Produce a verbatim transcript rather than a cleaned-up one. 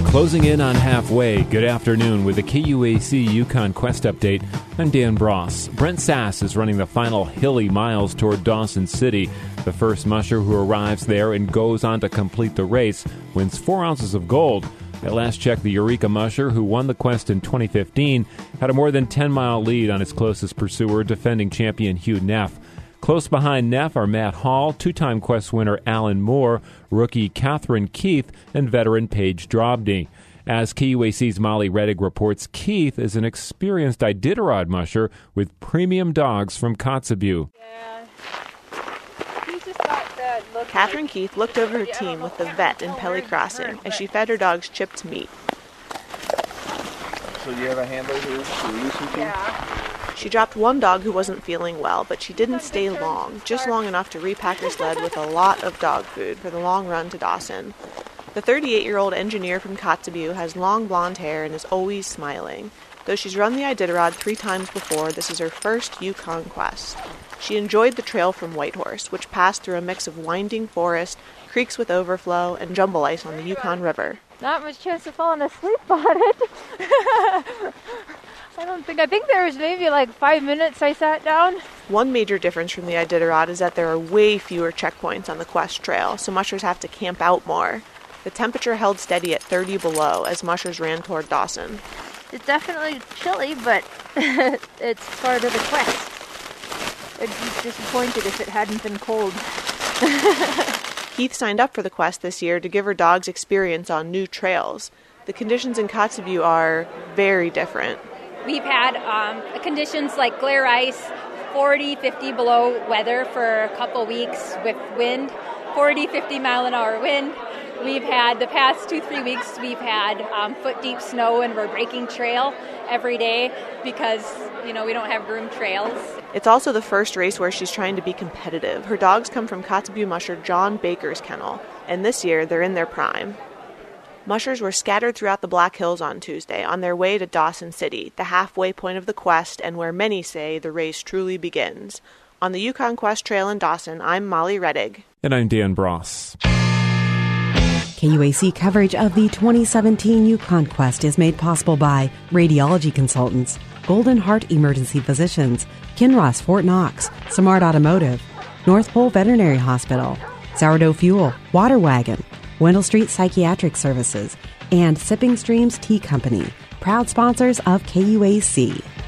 Closing in on halfway. Good afternoon with the K U A C Yukon Quest Update. I'm Dan Bross. Brent Sass is running the final hilly miles toward Dawson City. The first musher who arrives there and goes on to complete the race wins four ounces of gold. At last check, the Eureka musher, who won the quest in twenty fifteen, had a more than ten-mile lead on its closest pursuer, defending champion Hugh Neff. Close behind Neff are Matt Hall, two-time quest winner Alan Moore, rookie Catherine Keith, and veteran Paige Drobny. As K U A C's Molly Reddig reports, Keith is an experienced Iditarod musher with premium dogs from Kotzebue. Yeah. He just thought that looked Catherine like... Keith looked over her team with the vet in Pelly Crossing as she fed her dogs chipped meat. So you have a handler who's releasing you? Yeah. She dropped one dog who wasn't feeling well, but she didn't stay long, just long enough to repack her sled with a lot of dog food for the long run to Dawson. The thirty-eight-year-old engineer from Kotzebue has long blonde hair and is always smiling. Though she's run the Iditarod three times before, this is her first Yukon quest. She enjoyed the trail from Whitehorse, which passed through a mix of winding forest, creeks with overflow, and jumble ice on the Yukon River. Not much chance of falling asleep on it. I don't think, I think there was maybe like five minutes I sat down. One major difference from the Iditarod is that there are way fewer checkpoints on the quest trail, so mushers have to camp out more. The temperature held steady at thirty below as mushers ran toward Dawson. It's definitely chilly, but it's part of the quest. I'd be disappointed if it hadn't been cold. Keith signed up for the quest this year to give her dogs experience on new trails. The conditions in Kotzebue are very different. We've had um, conditions like glare ice, forty, fifty below weather for a couple weeks with wind, forty, fifty mile an hour wind. We've had, the past two, three weeks, we've had um, foot-deep snow, and we're breaking trail every day because, you know, we don't have groomed trails. It's also the first race where she's trying to be competitive. Her dogs come from Kotzebue musher John Baker's kennel, and this year they're in their prime. Mushers were scattered throughout the Black Hills on Tuesday on their way to Dawson City, the halfway point of the quest and where many say the race truly begins. On the Yukon Quest Trail in Dawson, I'm Molly Reddig. And I'm Dan Bross. K U A C coverage of the twenty seventeen Yukon Quest is made possible by Radiology Consultants, Golden Heart Emergency Physicians, Kinross Fort Knox, Smart Automotive, North Pole Veterinary Hospital, Sourdough Fuel, Water Wagon, Wendell Street Psychiatric Services, and Sipping Streams Tea Company, proud sponsors of K U A C.